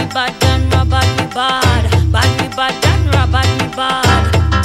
bad and bad me bad. Bad me bad and bad me bad.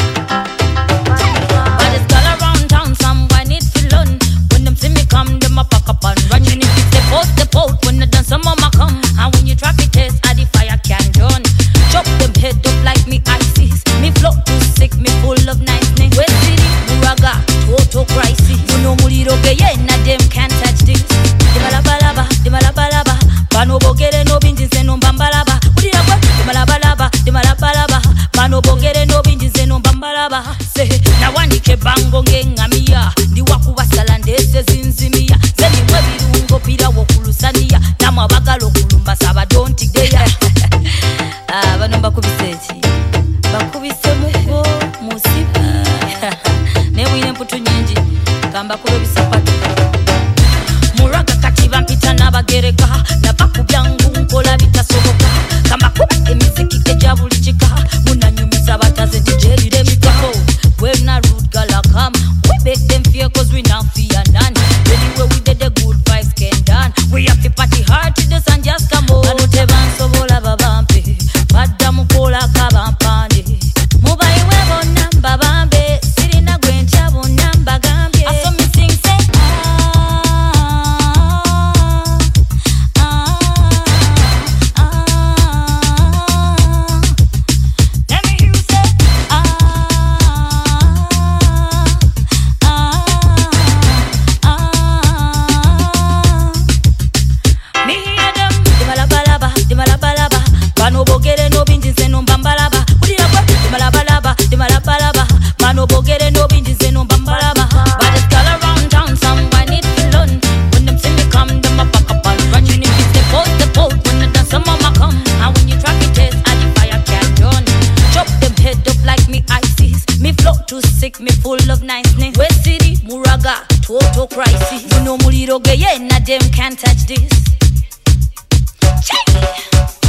But it's girl around town, someone need to learn. When them see me come, them a pack up and run. You need to step out when they done some mama come. And when you traffic test, I the fire can done. Chop them head up like me ISIS. Me flow too sick, me full of niceness. West City, Muraga, total crisis. You know muliro ge yeah, na them can't touch this. Di malabalaba, Pano bogere no binji zeno mbambalaba. Udi yabwa, di malabalaba, Pano bogere no binji zeno mbambalaba. Say, na wandike bango ngengamia. Di waku wasalande se zinzimia. Zeni webirungo pira wokulusania. Namwa bagalo kulumba saba don't deya. Bano bakubiseti. Bakubise muko musipi. Newine mputu nyenji. Kamba kube bisapatu. Muraga katiba mpita nabagereka. Nabakubyangu nkola bitasoboka. Kamba kuba emiziki ejabulichika. Munanyumiza bataze DJ demikako. When a rude girl come, we make them fear cause we not fear none. Anyway we did the good vibes can done. We have to party hard to the sun just come on. Anote banso bola babampe. Bada mukola kabampande. Mubai webo namba bambe. Sirina gwencha bo namba gambye. I saw me sing say let me hear you say me hear them. Di malabalaba, Pano bogere no binji zeno mbambalaba. Udi yabwa, di malabalaba, Pano bogere no binji zeno mbambalaba. But it's girl around town, someone need to learn. When them see me come, them a pack up and run. You need to step out when they done some mama come. And when you traffic test, I the fire can done. Chop them head up like me ISIS. Me flow too sick, me full of niceness. West City, Muraga, total crisis. You know muliro ge yeah, na them can't touch this. Chai!